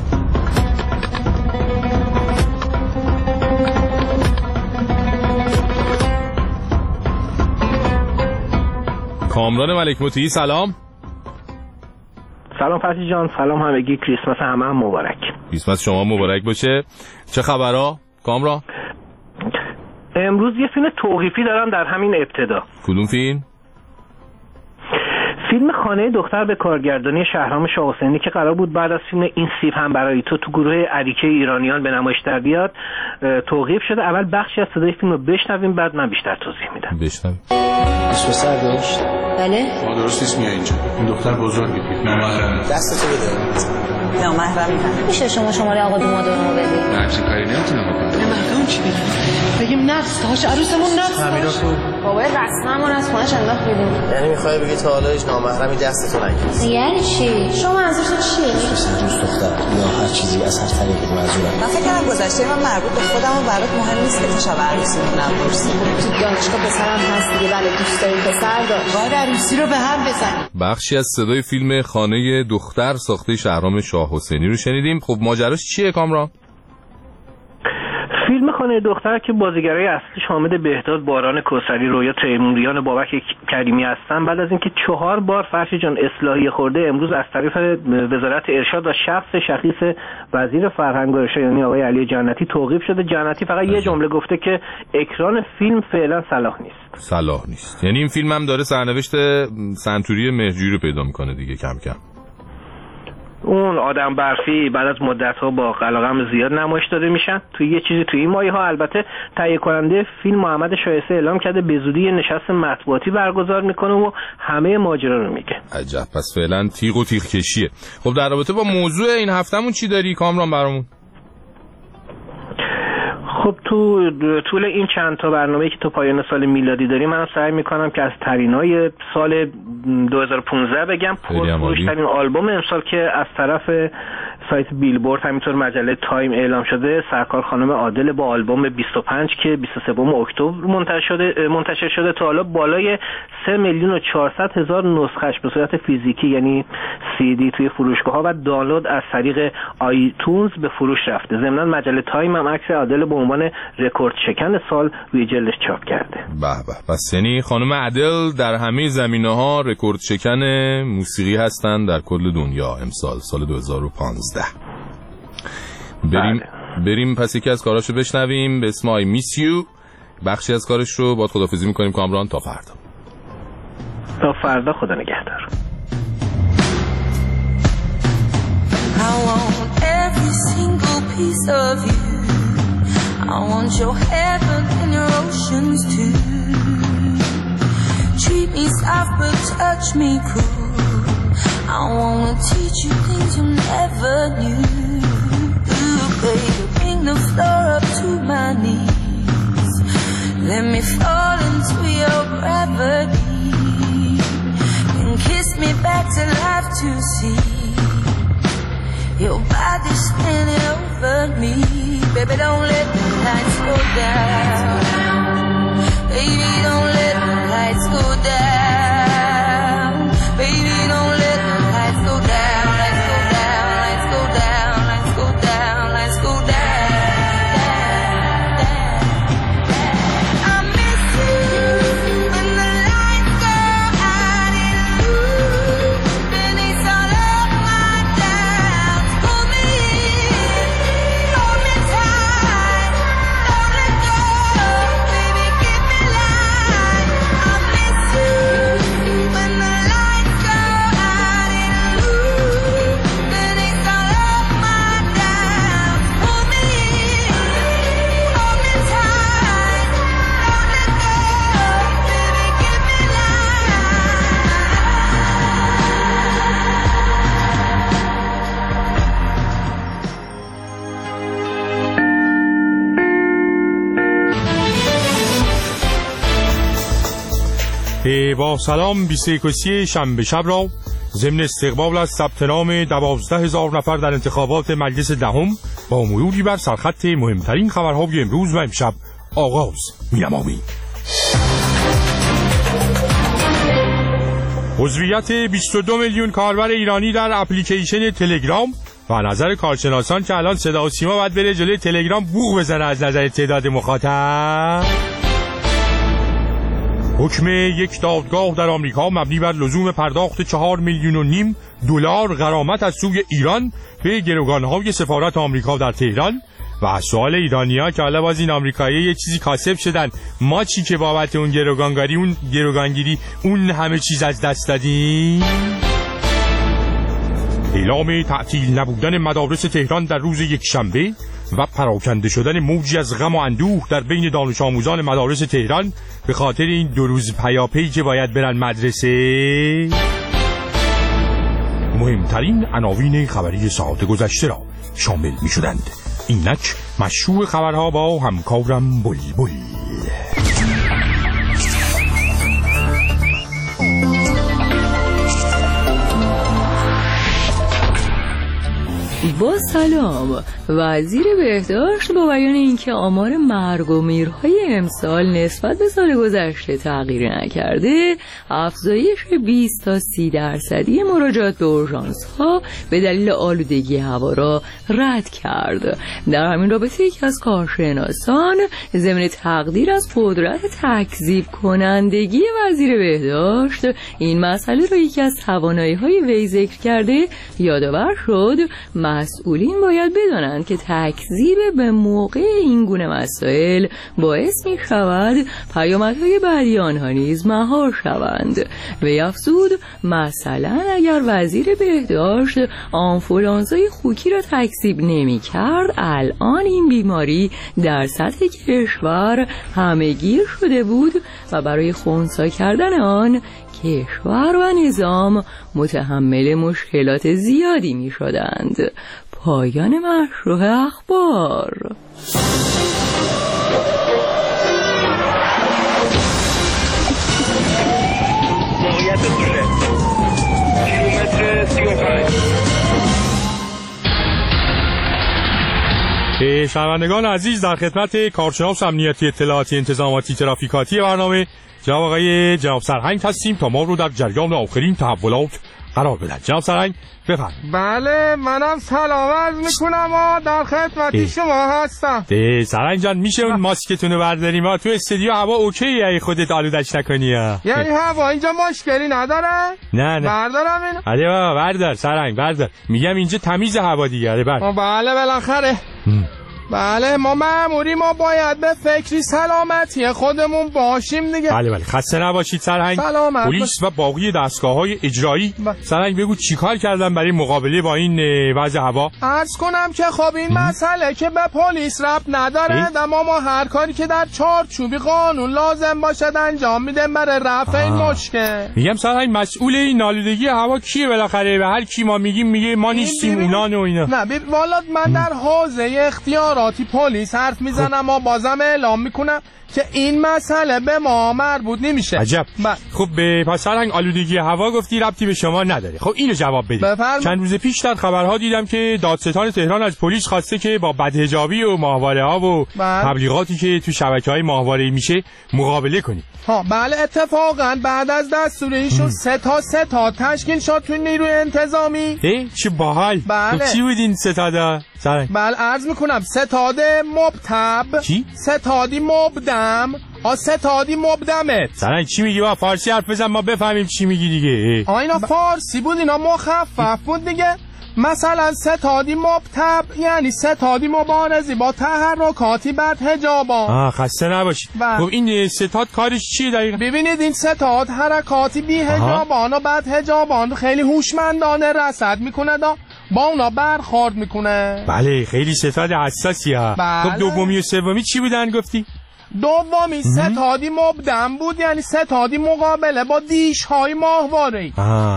کامران ملک مطیعی سلام. سلام فرشید جان، سلام همگی، کریسمس همه هم مبارک. کریسمس شما مبارک باشه. چه خبرها کامران؟ امروز یه فیلم توقیفی دارم در همین ابتدا. کدوم فیلم؟ فیلم خانه دختر به کارگردانی شهرام شاه حسینی که قرار بود بعد از فیلم این سیب هم برای تو گروه اریکه ایرانیان به نمایش در بیاد توقیف شده. اول بخشی از صدای فیلم رو بشنویم بعد من بیشتر توضیح میدم. بشنویم. پسر داشت؟ بله؟ ما درست نیست میای اینجا. این دختر بزرگی نامحرمه. دستتو بده. نامحرمه. میشه شما شماره آقا دومادورمو بدید؟ نه همچین کاری نمیتونم بکنم. مردم چی بگیم نقص تاش عروسمون نقص. همینا کو؟ بابای رسممون از خونش انداخت بیرون. یعنی میخوای بگی تا حالا هیچ نامحرمی دستتو نگیره؟ یعنی چی؟ شما منظورتون چیه؟ پسر دوست دختر یا هر چیزی از هر طریقی منظورم. من فکر کنم گذشته من مربوط به خودم و برات مهم نیست که تا شب عروسیمون نپرسی. تو دانشگاه پسرم هست دیگه، بله دوست داریم پسر داشت. باید عروسی رو به هم بزنیم. بخشی از صدای فیلم خانه دختر ساخته شهرام شاه حسینی رو شنیدیم. خب ماجراش چیه کامران؟ فیلم خانه دختر که بازیگرای اصلیش حامد بهداد، باران کوثری، رویا تیموریان، بابک کریمی هستن، بعد از اینکه 4 بار فرشی جان اصلاحیه خورده، امروز از طریق وزارت ارشاد و شخص شخیص وزیر فرهنگ و ارشاد یعنی آقای علی جنتی توقیف شده. جنتی فقط یه جمله گفته که اکران فیلم فعلا صلاح نیست. یعنی این فیلم هم داره سرنوشت سنتوری مهرجویی رو پیدا میکنه دیگه کم کم. اون آدم برفی بعد از مدت‌ها با قلقم زیاد نمایش داده میشن. توی یه چیزی توی این مایه‌ها البته تهیه کننده فیلم محمد شایسته اعلام کرده به زودی نشست مطبوعاتی برگزار میکنه و همه ماجرا رو میگه. عجب، پس فعلا تیغ و تیغ کشیه. خب در رابطه با موضوع این هفتمون چی داری کامران برامون؟ خب تو طول این چند تا برنامه‌ای که تو پایان سال میلادی داریم من سعی میکنم که از ترینای سال 2015 بگم، پرفروش‌ترین آلبوم امسال که از طرف سایت بیلبورد همینطور مجله تایم اعلام شده سرکار خانم عادل با آلبوم 25 که 23 اکتبر منتشر شده تا حالا بالای 3,400,000 نسخه‌اش به صورت فیزیکی یعنی CD توی فروشگاه‌ها و دانلود از طریق آیتونز به فروش رفته. ضمناً مجله تایم هم عکس عادل به عنوان رکورد شکن سال روی جلدش چاپ کرده. به به. پس یعنی خانم عادل در همه زمینه‌ها رکورد شکن موسیقی هستن در کل دنیا امسال سال 2015. بریم پس یکی از کاراشو بشنویم به اسم I Miss You. بخشی از کارش رو باید خداحافظی می‌کنیم کامران تا فردا. تا فردا خدا نگهدار. I want every single piece of you. I want your heaven and your oceans too. Treat me soft but touch me cool. I wanna teach you things you never knew. Ooh, baby, bring the floor up to my knees. Let me fall into your gravity and kiss me back to life to see. Your body standing over me. Baby, don't let the lights go down. Baby, don't let the lights go down. Baby, don't let the lights go down. Lights go down, lights go down, lights go down, lights go down. با سلام 21 شنبه شب را ضمن استقبال از ثبت نام 12,000 نفر در انتخابات مجلس دهم با مروری بر سرخط مهمترین خبرهای امروز و امشب آغاز می‌نماییم. عضویت 22 میلیون کاربر ایرانی در اپلیکیشن تلگرام و نظر کارشناسان که الان صدا و سیما باید بره جلوی تلگرام بوق بزنه از نظر تعداد مخاطب. حکم یک دادگاه در آمریکا مبنی بر لزوم پرداخت 4.5 میلیون دلار غرامت از سوی ایران به گروگان‌های سفارت آمریکا در تهران و سوال ایرانی‌ها که حالا باز این آمریکایی‌ها یه چیزی کاسب شدن ما چی که بابت اون گروگانگیری اون همه چیز از دست دادیم. اعلام تعطیل نبودن مدارس تهران در روز یکشنبه و پراکنده شدن موجی از غم و اندوه در بین دانش آموزان مدارس تهران به خاطر این 2 روز پیاپی که باید برن مدرسه. مهمترین عناوین خبری ساعت گذشته را شامل می شدند. اینک مشروع خبرها با همکارم بلبل. با سلام. وزیر بهداشت با بیان اینکه آمار مرگ و میرهای امسال نسبت به سال گذشته تغییری نکرده، افزایش 20 تا 30% مراجعات به اورژانس‌ها به دلیل آلودگی هوا را رد کرد. در همین رابطه یکی از کارشناسان ضمن تقدیر از قدرت تکذیب کنندگی وزیر بهداشت این مسئله را یکی از توانایی‌های وی ذکر کرده یادآور شد مسئولین باید بدانند که تکذیب به موقع این گونه مسائل باعث می شود پیامدهای بعدی آنها نیز مهار شوند. وی افزود مثلا اگر وزیر بهداشت آنفولانزای خوکی را تکذیب نمی کرد الان این بیماری در سطح کشور همه‌گیر شده بود و برای خنثی کردن آن کشور و نظام متحمل مشکلات زیادی می شدند. پایان مشروع اخبار. موقعیت دوشه کیلومتر 35 شنوندگان عزیز، در خدمت کارشناس امنیتی اطلاعاتی انتظاماتی ترافیکاتی برنامه جناب سرهنگ هستیم تا ما رو در جریان آخرین تحولات قرار بدن. جناب سرهنگ بفرمایید. بله منم سلام عرض میکنم و در خدمت شما هستم. سرهنگ جان میشه اون ماسکتون رو برداریم؟ ما تو استودیو هوا اوکی ای خودت آلودش نکنی؟ یعنی هوا اینجا مشکلی نداره؟ نه بردارم اینو؟ آره بابا بردار سرهنگ بردار، میگم اینجا تمیز هوا دیگه. آره بله بالاخره بله ما مأموری ما باید به فکری سلامتی خودمون باشیم دیگه. بله خسته نباشید سرهنگ. پلیس و باقی دستگاه‌های اجرایی سرهنگ بگو چیکار کردن برای مقابله با این وضع هوا؟ عرض کنم که خب این مسئله که به پلیس ربط نداره، اما ما هر کاری که در چارچوب قانون لازم باشد انجام میدیم برای رفع این مشکل. میگم سرهنگ مسئول این آلودگی هوا کیه بالاخره؟ به هر کی ما میگیم میگه ما نیستیم اونان و اینا. نه والا من در حوزه اختیار پلیس حرف میزنم و بازم اعلام میکنم که این مسئله به ما مربوط نمیشه. عجب. خب پس سرهنگ آلودگی هوا گفتی ربطی به شما نداره. خب اینو جواب بدید. چند روز پیش در خبرها دیدم که دادستان تهران از پلیس خواسته که با بدحجابی و ماهواره ها و تبلیغاتی که تو شبکه‌های ماهواره‌ای میشه مقابله کنید. بله اتفاقا بعد از دستور ایشون سه تا تشکیل شد تو نیروی انتظامی. چه باحال. بله. چی بود این ستادا؟ بله عرض میکنم ستاده مبتب. چی؟ ستادی مبدم. ستادی مبدمت. سرهنگ چی میگی؟ با فارسی حرف بزن ما بفهمیم چی میگی دیگه. اینا فارسی بود، اینا مخفف بود دیگه. مثلا ستادی مبتب یعنی ستادی مبارزی با تحرکاتی بدحجابان. خسته نباشید. خب این ستاد کارش چیه دقیقا؟ ببینید این ستاد حرکاتی بی‌حجابان و بدحجابان خیلی هوشمندانه رصد میکنه با اونا برخورد میکنه. بله خیلی ستاد حساسی ها. خب دومی و سومی چی بودن گفتی؟ دومی ستادی مبدم بود، یعنی ستادی مقابله با دیش های ماهواره‌ای.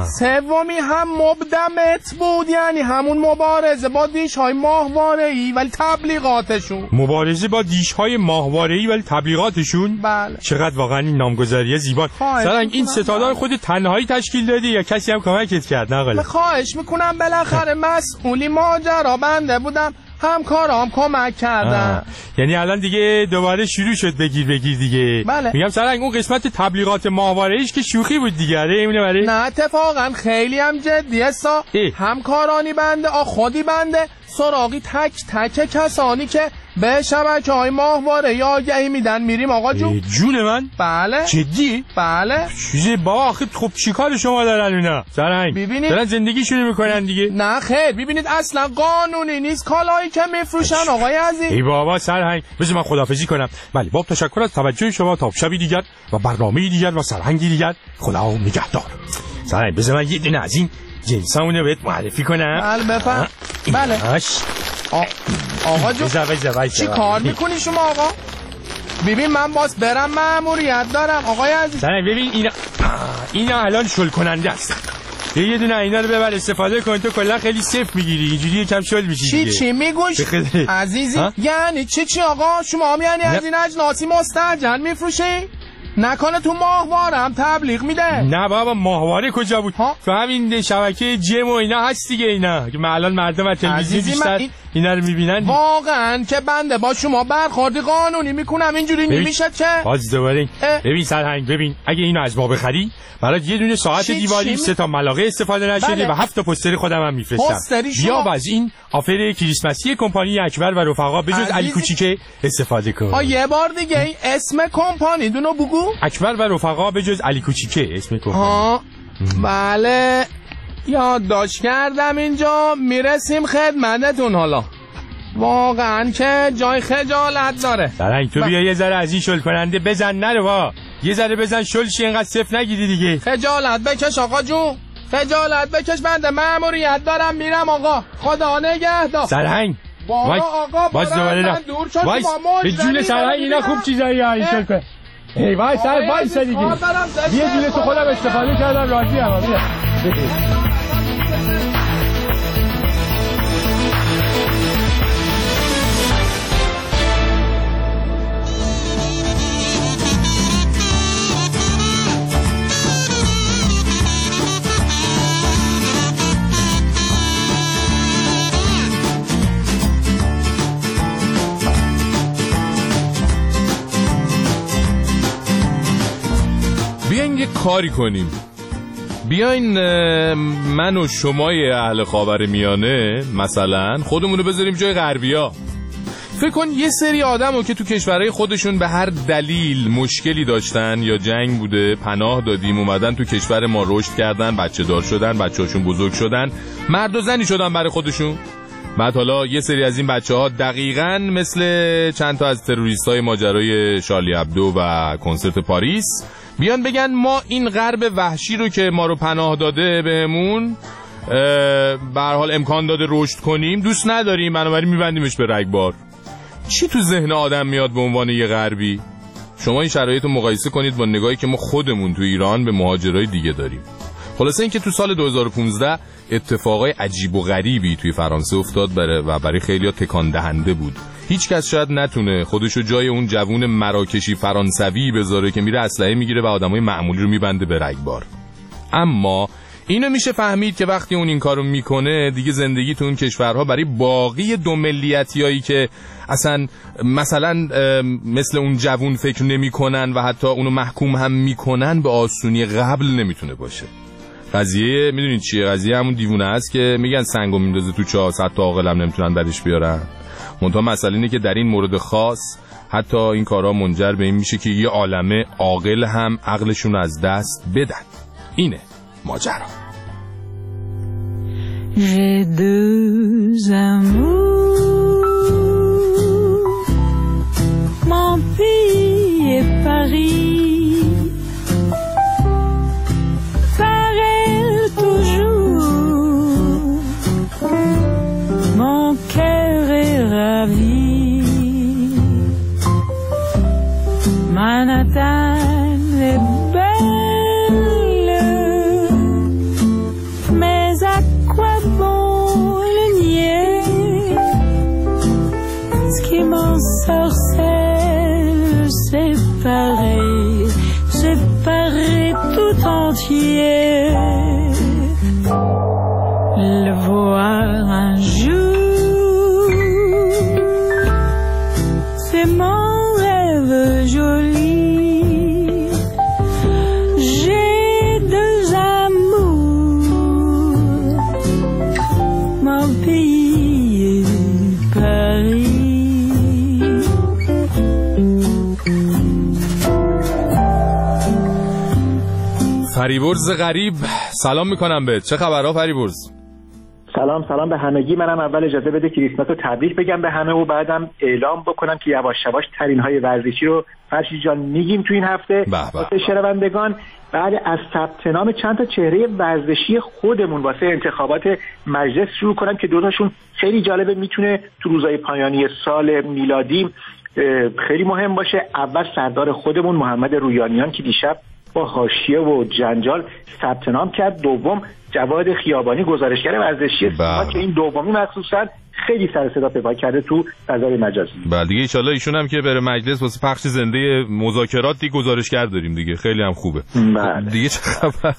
سومی هم مبدمت بود، یعنی همون مبارزه با دیش های ماهواره‌ای ولی تبلیغاتشون. مبارزه با دیش های ماهواره‌ای ولی تبلیغاتشون؟ بله. چقدر واقعا این نامگذاری زیبا. سرهنگ این ستادهای خود تنهایی تشکیل دادی یا کسی هم کمکت کرد؟ نقل خواهش میکنم بالاخره مسئولی ماجرا بنده بودم، همکارام کمک کردن. یعنی الان دیگه دوباره شروع شد بگیر دیگه. بله. میگم سرهنگ اون قسمت تبلیغات ماهواره‌ایش که شوخی بود دیگه. اونه برای نه اتفاقا خیلی هم جدیه همکارانی بنده خودی بنده سراغی تک کسانی که به شبکه‌های ماهواره آگهی میدن میریم آقا جون. جون من؟ بله. جدی؟ بله. چیزه بابا آخه خب چیکار شما دارن اونا؟ سرهنگ ببینید دارن زندگی شروع میکنن دیگه. نه خیر ببینید اصلا قانونی نیست کالایی که میفروشن آقای عزیز. ای بابا سرهنگ بذار من خداحافظی کنم. بله با تشکر از توجه شما تا شبی دیگر و برنامه‌ای دیگر و سرهنگی دیگر. خدا نگهدار. سرهنگ بذار من یه دونه از این جنسامونو بهت معرفی کنم. بله بفهم. بله. آقا جون چی کار میکنی شما آقا؟ ببین من باز برم مأموریت دارم آقای عزیز. سرهنگ ببین اینا الان شل کننده هستن. یه دونه اینا رو ببر استفاده کن، تو کلا خیلی سیف میگیری، اینجوری یکم شل میشی دیگه. چی میگوش عزیزی؟ یعنی چی آقا شما یعنی از این اجناسی مستعجل میفروشی؟ نکنه تو ماهواره هم تبلیغ میده؟ نه بابا ماهواره کجا بود؟ تو همین شبکه جم و اینا هست دیگه. اینا که الان مردم از تلویزیون بیشتر اینا رو میبینن. واقعا که بنده با شما برخوردی قانونی میکنم اینجوری نمیشه که. باز دوباره ببین سرهنگ ببین اگه اینو از ما بخری برات یه دونه ساعت دیواری 3 تا ملاقه استفاده نشده و 7 تا پوستر خودم هم میفرستم. بیا از این آفر کریسمسی کمپانی اکبر و رفقا به جز علی کوچیکه استفاده کن. یه بار دیگه اسم کمپانی دونو بگو. اکبر و رفقا به جز علی کوچیکه اسم کمپانی. بله یادداشت کردم اینجا. میرسیم خدمتتون. حالا واقعا که جای خجالت داره. سرهنگ تو بیا یه ذره از این شل کننده بزن نره یه ذره بزن شل شی اینقدر صف نگیری دیگه. خجالت بکش آقا جون، خجالت بکش، بنده مأموریت دارم میرم آقا. خدا نگهدار. سرهنگ آقا باز دوباره وایس به جون سرهنگ اینا خوب چیزایی این شل کن. ای وای سر وایس دیگه یه جون تو خودم استفاده کردم راضی ام. کاری کنیم. بیاین من و شمای اهل خاورمیانه مثلا خودمونو بذاریم جای غربیا. فکر کن یه سری آدمو که تو کشورهای خودشون به هر دلیل مشکلی داشتن یا جنگ بوده پناه دادیم، اومدن تو کشور ما رشد کردن، بچه دار شدن، بچه‌هاشون بزرگ شدن، مرد و زنی شدن برای خودشون. بعد حالا یه سری از این بچه‌ها دقیقاً مثل چند تا از تروریستای ماجرای شارلی ابدو و کنسرت پاریس بیان بگن ما این غرب وحشی رو که ما رو پناه داده بهمون به هر حال امکان داده رشد کنیم دوست نداریم، بنابراین میبندیمش به رگبار. چی تو ذهن آدم میاد به عنوان یه غربی؟ شما این شرایط رو مقایسه کنید با نگاهی که ما خودمون تو ایران به مهاجرای دیگه داریم. خلاصه این که تو سال 2015 اتفاقای عجیب و غریبی توی فرانسه افتاد برای خیلی‌ها تکان دهنده بود. هیچ کس شاید نتونه خودشو جای اون جوون مراکشی فرانسوی بذاره که میره اسلحه میگیره و آدمای معمولی رو میبنده به رگبار. اما اینو میشه فهمید که وقتی اون این کارو میکنه دیگه زندگی تو اون کشورها برای باقی دو ملیتیایی که اصلا مثلا مثل اون جوون فکر نمیکنن و حتی اونو محکوم هم میکنن به آسونی قبل نمیتونه باشه. قضیه میدونید چیه؟ قضیه همون دیوونه است که میگن سنگو میندازه تو چاه، صد تا عاقل هم نمیتونن درش بیارن. منتها مسئله اینه که در این مورد خاص حتی این کارا منجر به این میشه که یه عالمه عاقل هم عقلشون از دست بدن. اینه ماجرا. J'ai deux amours, mon pays et Paris, pareil toujours, mon cœur est ravi, Manhattan est sorcelle, c'est pareil tout entier. Le voir un jour, c'est mon rêve joli. J'ai deux amours, mon pays et Paris. فریبرز غریب سلام میکنم بهت. چه خبرها فریبرز؟ سلام به همگی. منم اول اجازه بده کریسمس رو تبریک بگم به همه و بعدم اعلام بکنم که یواش یواش ترین‌های ورزشی رو فرشید جان میگیم تو این هفته واسه شنوندگان. بعد از ثبت نام چند تا چهره ورزشی خودمون واسه انتخابات مجلس شروع کنم که دوتاشون خیلی جالبه، میتونه تو روزهای پایانی سال میلادی خیلی مهم باشه. اول سردار خودمون محمد رویانیان که دیشب با حاشیه و جنجال ثبت نام کرد. دوم جواد خیابانی گزارشگر ورزشی سیما که این دومی مخصوصا خیلی سر صدا پیدا کرده تو فضای مجازی. بله دیگه ان شاء الله ایشون هم که بره مجلس واسه پخش زنده مذاکرات دیگه گزارشگر داریم دیگه، خیلی هم خوبه. بله دیگه چه خبر؟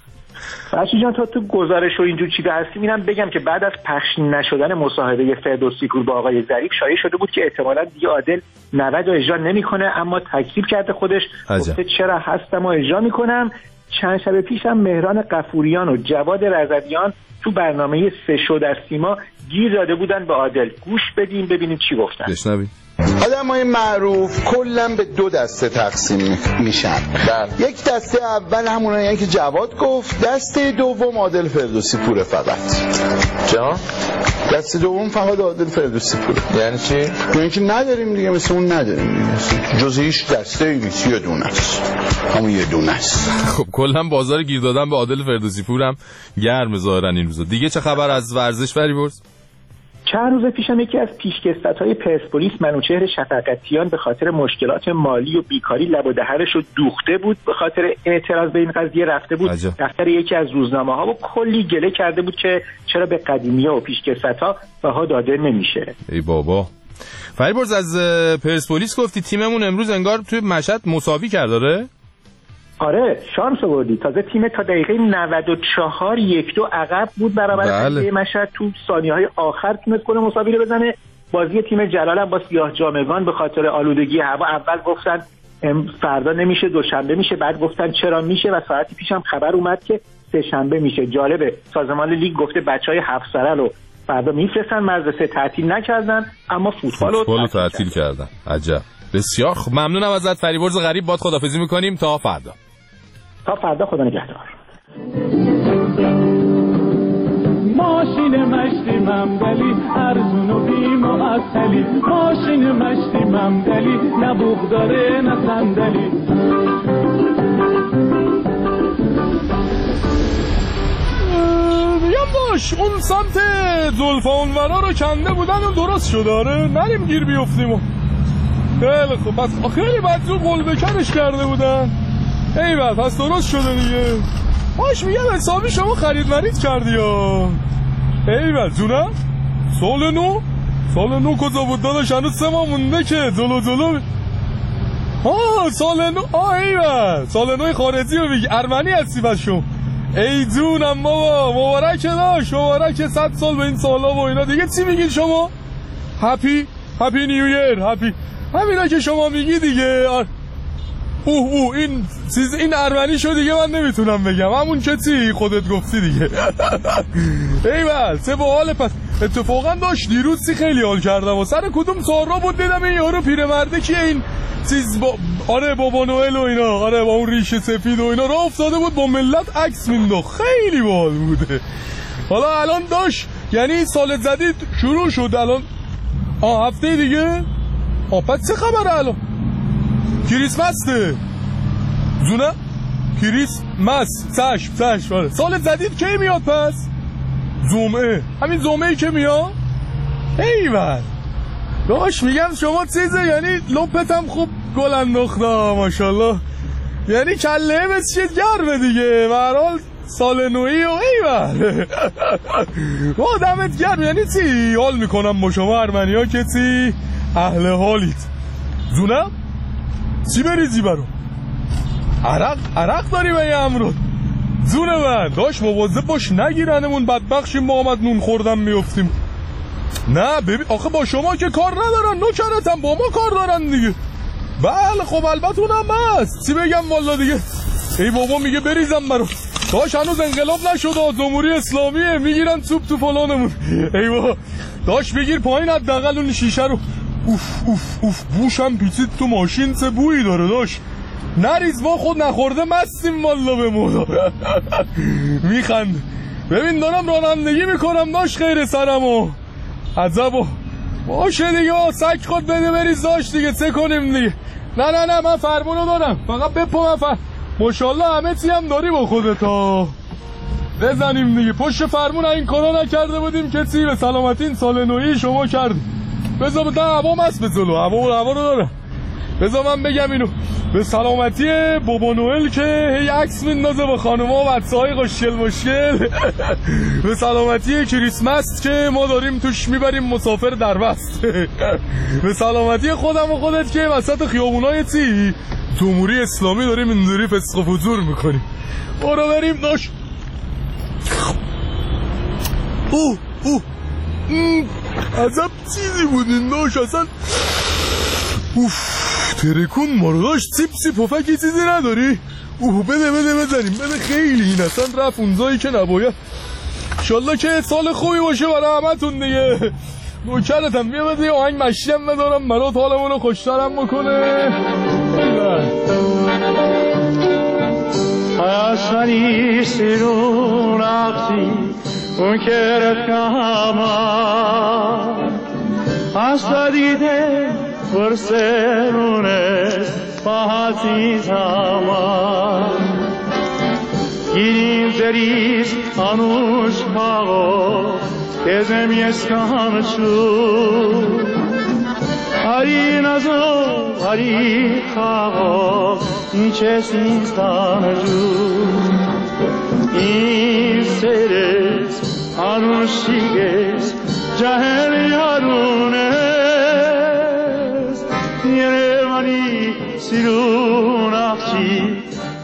فرشید جان تا تو گزارش و اینجور چیزا هستیم اینم بگم که بعد از پخش نشدن مصاحبه فردوسی پور با آقای ظریف شایع شده بود که احتمالاً دیگه عادل 90 رو اجرا نمیکنه، اما تکذیب کرده خودش، گفته چرا هستم و اجرا میکنم. چند شب پیش هم مهران قفوریان و جواد رضویان تو برنامه سه شو در سیما گیر داده بودن به عادل. گوش بدیم ببینیم چی گفتن. بشنوید. آدمای معروف کلا به دو دسته تقسیم میشن. یک دسته اول همونایی که جواد گفت، دسته دوم عادل فردوسی پور فقط. جا؟ دسته دوم فقط عادل فردوسی پور. یعنی چی؟ یعنی که نداریم دیگه، مثل اون نداریم دیگه. جز هیچ دسته نیست، یه دونه است. همون یه دونه است. خب کلا بازار گیر دادن به عادل فردوسی پورم گرم ظاهرا این روزا. دیگه چه خبر از ورزش فریبرز؟ چند روز پیشم یکی از پیشکسوت‌های پرسپولیس منوچهر شفقتیان به خاطر مشکلات مالی و بیکاری لب و دهنش رو دوخته بود. به خاطر اعتراض به این قضیه رفته بود دفتر یکی از روزنامه‌ها و کلی گله کرده بود که چرا به قدیمی‌ها و پیشکسوت‌ها بها داده نمیشه. ای بابا. فریبرز از پرسپولیس گفتی تیممون امروز انگار توی مشهد مساوی کرد داره؟ آره شانس آوردی. تازه تیم تا دقیقه 94 1-2 عقب بود برابر مشهد، تو ثانیه‌های آخر تونست گل مساوی رو بزنه. بازی تیم جلال هم با سیاه جامگان به خاطر آلودگی هوا اول گفتن فردا نمیشه دوشنبه میشه. بعد گفتن چرا میشه و ساعتی پیشم خبر اومد که سه شنبه میشه. جالبه سازمان لیگ گفته بچهای 7 سره رو فردا میفرستن مدرسه، تعطیل نکردن اما فوتبال رو تعطیل کردن. عجب. بسیار خوب، ممنونم ازت فریبرز غریب. باد خداحافظی میکنیم تا فردا. خدا نگهدار. ماشین مشتی ممدلی ارزون و بی معطلی، ماشین مشتی ممدلی نه بوق داره نه صندلی. میگم باش اون سمت زلفا اونورا رو کنده بودن و درست شده. آره نریم گیر بیفتیم. خیلی خوب، پس خیلی بدزور قلبکنش کرده بودن. ایول پس درست شده دیگه. باش میگم حسابی شما خرید مرید کردی یا ایول جونم. سال نو کجا بود داداش؟ هنوز 3 ماه مونده که جلو سال نو. ایول سال نو خارجی رو میگی، ارمنی هستی پس شما. ای جونم بابا، مبارک داشت، مبارک 100 سال به این سالا و اینا دیگه. چی میگین شما؟ هپی نیو ایر، همینا که شما میگی دیگه. این ارمنی شو دیگه من نمیتونم بگم، همون که چی خودت گفتی دیگه. ایول چه باحال. پس اتفاقا داشت دیروز خیلی حال کردم و سر کدوم سارا بود دیدم این یارو پیرمرده که این چیز آره بابا نوئل و اینا، آره با اون ریش سفید و اینا راه افتاده بود با ملت عکس مینداخت. خیلی باحال بوده. حالا الان داشت یعنی سال جدید شروع شد الان هفته دیگه. پس چه خبره الان؟ کریسمسه زونه؟ کریسمس چشم. آره سال جدید کی میاد پس؟ جمعه، همین جمعه‌ای که میاد. ایول داش میگم شما چیزه، یعنی لپتم خوب گل انداخته ماشاءالله، یعنی کله بسید گرمه دیگه. به هر حال سال نوئی و ایول با دمت گرم. یعنی چی حال میکنم با شما ارمنی‌ها که چی اهل حالید. زونم چی بریزی برو؟ عرق داری به یه امرود. زونه من داشت مواظب باش نگیرنمون بدبخشیم ما آمد نون خوردم میفتیم. نه ببین آخه با شما که کار ندارن، نوکرتم با ما کار دارن دیگه. بله خب البته اونم هست. چی بگم والا دیگه. ای بابا میگه بریزم برو. داشت هنوز انقلاب نشده، جمهوری اسلامیه، میگیرن سوپ تو فلانمون. ای بابا داشت بگیر پایین حداقل اون شیشه رو. اوف بوشم پیچید تو ماشین، چه بویی داره داشت. نریز ما خود نخورده مستیم والا به مولا. میخند. ببین دارم رانندگی میکنم داشت خیر سرمو. عجبو باشه دیگه سگ خود بده بریز داشت دیگه چه کنیم دیگه. نه من فرمونو دارم فقط بپا من ماشاءالله همه چی هم داری با خودتا. بزنیم دیگه پشت فرمون این کارا نکرده بودیم که چی به سلامتی این سال نوئی شما کردیم. بذار بده هوام هست به جلو، هوا رو دارم. بذار من بگم اینو به سلامتی بابا نوئل که هی عکس میندازه با خانوما و بچه‌های خوشگل مشکل. به سلامتی کریسمس که ما داریم توش میبریم مسافر در وست. به سلامتی خودم و خودت که وسط خیابونای چی جمهوری اسلامی داریم اینجوری فسق و فجور میکنیم. برو بریم داش. عجب چیزی بود این داش اصلا. ترکون ما رو داشت. سیب پفکی چیزی نداری؟ بده بزنیم بده. خیلی این اصلا رفت اونجایی که نباید. انشالله که سال خوبی باشه برای همتون دیگه. نوکرتم بیا بده آهنگ مشی هم ندارم برات حالمون رو خوشترم بکنه. Asmani sirun akti un keret kama Hasta dide fırserunes pahati zaman Girin zeriz anuş kago tezem yeskan şu Hari nazo hari kago niçesin stanju İseres anuşiges cahel yarunes Yerevani sirun akçi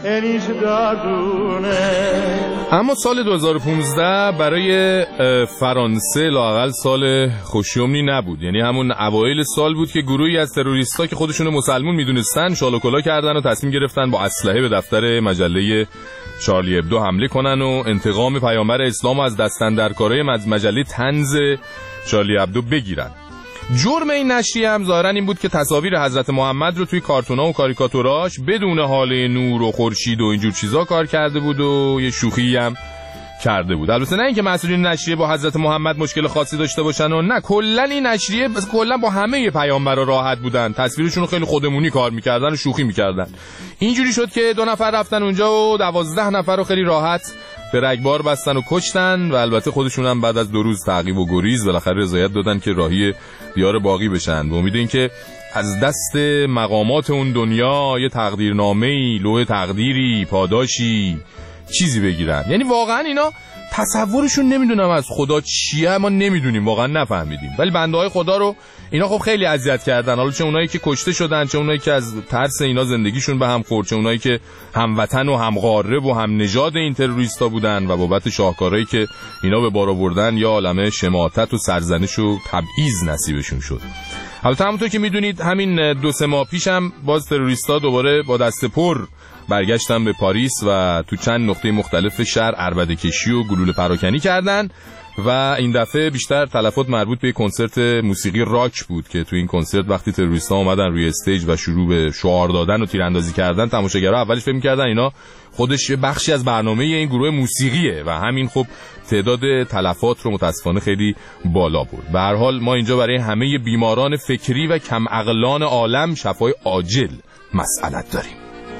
اما سال 2015 برای فرانسه لااقل سال خوشیومنی نبود. یعنی همون اوایل سال بود که گروهی از تروریستا که خودشون مسلمون میدونستن شال و کلا کردن و تصمیم گرفتن با اسلحه به دفتر مجله شارلی ابدو حمله کنن و انتقام پیامبر اسلام از دستاندرکارای مجله طنز شارلی ابدو بگیرن. جرم این نشریه هم ظاهرا این بود که تصاویر حضرت محمد رو توی کارتونا و کاریکاتوراش بدون حاله نور و خورشید و اینجور چیزا کار کرده بود و یه شوخی هم کرده بود. البته نه اینکه مسئولین نشریه با حضرت محمد مشکل خاصی داشته باشن و نه، کلا این نشریه کلا با همه پیامبرا راحت بودن، تصویرشون رو خیلی خودمونی کار میکردن و شوخی میکردن. اینجوری شد که 2 نفر رفتن اونجا و 12 نفر رو خیلی راحت به رگبار بستن و کشتن و البته خودشون هم بعد از 2 روز تعقیب و گریز بالاخره رضایت دادن که راهی دیار باقی بشن به امید اینکه از دست مقامات اون دنیا یه تقدیرنامه‌ای، لوح تقدیری، پاداشی چیزی بگیرن. یعنی واقعا اینا تصورشون نمیدونم از خدا چیه، ما نمیدونیم، واقعا نفهمیدیم، ولی بنده های خدا رو اینا خب خیلی اذیت کردن. حالا چه اونایی که کشته شدن، چه اونایی که از ترس اینا زندگیشون به هم خورد، چه اونایی که هموطن و همقاره و هم نژاد این تروریستا بودن و بابت شاهکارهایی که اینا به بار آوردن یا عالمه شماتت و سرزنش و تبعیض نصیبشون شد. البته همونطور که میدونید همین 2-3 ماه پیش هم باز تروریستا دوباره با دست پر برگشتن به پاریس و تو چند نقطه مختلف شهر عربده کشی و گلوله پراکنی کردن و این دفعه بیشتر تلفات مربوط به کنسرت موسیقی راک بود که تو این کنسرت وقتی تروریستا اومدن روی استیج و شروع به شعار دادن و تیراندازی کردن، تماشاگرها اولش فکر می‌کردن اینا خودش بخشی از برنامه این گروه موسیقیه و همین خب تعداد تلفات رو متاسفانه خیلی بالا برد. به هر حال ما اینجا برای همه بیماران فکری و کم عقلان عالم شفای عاجل مسئلت داریم.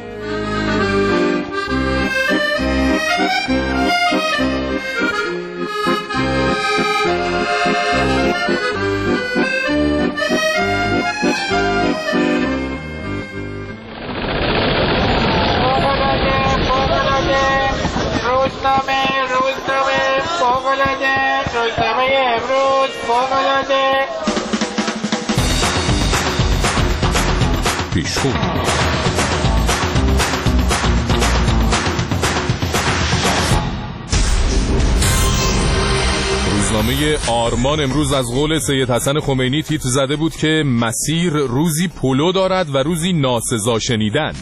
روزنامه امروز فوق‌العاده پیشخو روزنامه آرمان امروز از قول سید حسن خمینی تیتر زده بود که مسیر روزی پلو دارد و روزی ناسزا شنیدن.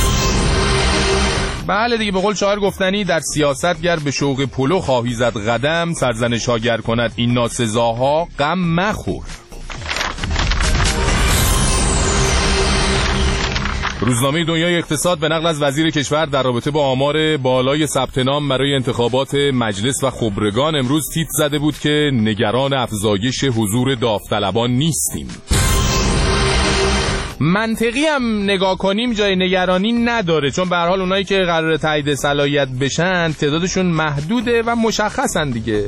بله دیگه، به قول شاعر گفتنی در سیاست گر به شوق پلو خواهی زد قدم، سرزنش ها گر کند این ناسزاها غم مخور. روزنامه دنیای اقتصاد به نقل از وزیر کشور در رابطه با آمار بالای ثبت نام برای انتخابات مجلس و خبرگان امروز تیتر زده بود که نگران افزایش حضور داوطلبان نیستیم. منطقی هم نگاه کنیم جای نگرانی نداره، چون به هر حال اونایی که قرار تایید صلاحیت بشن تعدادشون محدوده و مشخصن دیگه.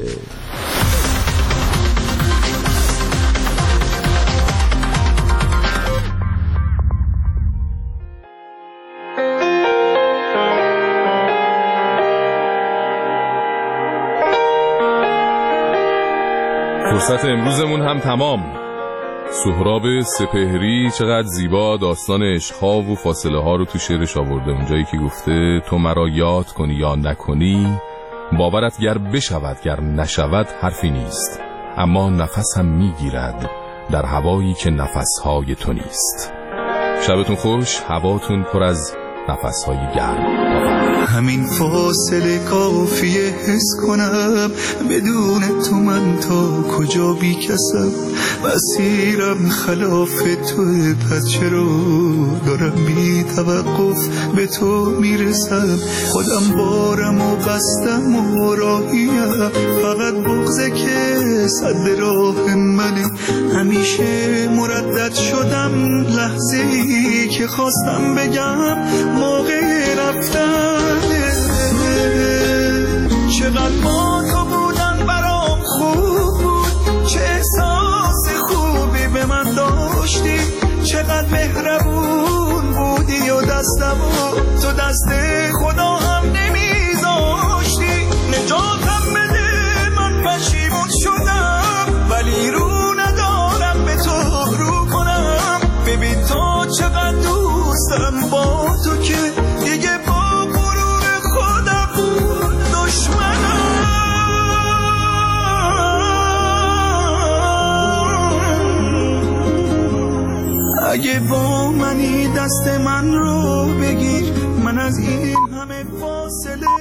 فرصت امروزمون هم تمام. سهراب سپهری چقدر زیبا داستان عشق‌ها و فاصله ها رو تو شعرش آورده، اونجایی که گفته تو مرا یاد کنی یا نکنی، باورت گر بشود گر نشود حرفی نیست، اما نفس هم میگیرد در هوایی که نفسهای تو نیست. شبتون خوش، هواتون پر از نفسهای گرم. همین فاصله کافیه حس کنم بدون تو من تا کجا بی کسم، مسیرم خلاف توه پس چرا دارم بی توقف به تو میرسم، خودم بارم و بستم و راهیم، فقط بغضه که صد راه منه، همیشه مردد شدم لحظه‌ای که خواستم بگم موقع رفتن. چقدر با تو بودن برام خوب بود، چه احساس خوبی به من داشتی، چقدر مهربون بودی و دستمو تو دست خدا هم نمیذاشتی، نجاتم بده من پشیمون شدم، ولی رو ندارم به تو رو کنم، ببین تو چقدر دوستم با تو که دیگه با اگه با منی دست من رو بگیر، من از این همه فاصله